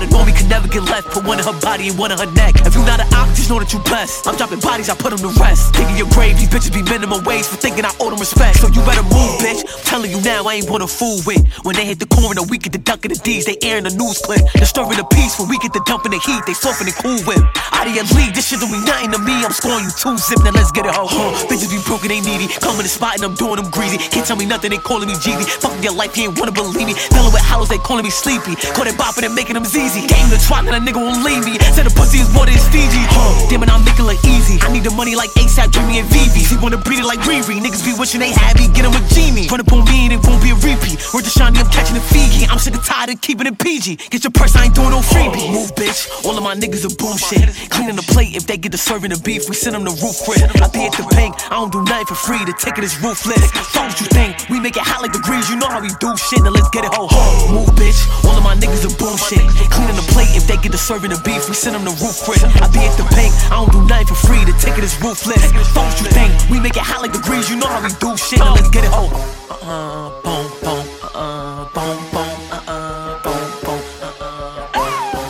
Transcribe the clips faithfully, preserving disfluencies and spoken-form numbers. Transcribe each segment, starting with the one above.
Shorty on me can never get left. Put one in her body and one in her neck. If you not an op, just know that you blessed. I'm dropping bodies, I put them to rest. Digging your grave, these bitches be minimum wage for thinking I owe them respect. So you better move, bitch. I'm telling you now, I ain't wanna fool with. When they hit the corner, we get the dunk of the D's, they airing the news clip. Disturbing the peace, when we get the dump in the heat, they soften and cool whip. Out of your league, this shit don't mean nothing to me. I'm scoring you two zip, now let's get it ho ho. Bitches be broken, they needy. Come in the spot and I'm doing them greasy. Can't tell me nothing, they calling me G D. Fucking your life, you ain't wanna believe me. Dealing with hollows, they calling me sleepy. Call it bopping and making them ZZ. Game the twat, that a nigga won't leave me. Said the pussy is more than Fiji. Huh, damn it, I'm making it easy. I need the money like ASAP, Jimmy and Vivi. He wanna beat it like Riri. Niggas be wishing they had me, get him a genie. Run up on me and it won't be a repeat. Word to Shani, I'm catching the Fiji. I'm sick and tired of keeping it P G. Get your purse, I ain't doing no freebie. Move, bitch. All of my niggas are boom shit. Cleaning the plate if they get to serving the beef. We send them the roof crib. I be at the bank, I don't do nothing for free. The ticket is ruthless. So what you think? We make it hot like degrees. You know how we do shit. Now let's get it ho ho. Move, bitch. All of my niggas are boom shit. Cleaning the plate if they get to serving the beef. We send them the roof crib. I be at the bank, I don't do nothing for free. The ticket is ruthless. So what you think? We make it hot like degrees. You know how we do shit. Now let's get it ho. Uh uh, boom boom. Uh boom boom. Uh uh, boom boom. Uh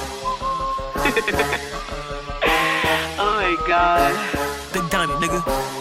uh. Oh my god. Big Diamond, nigga.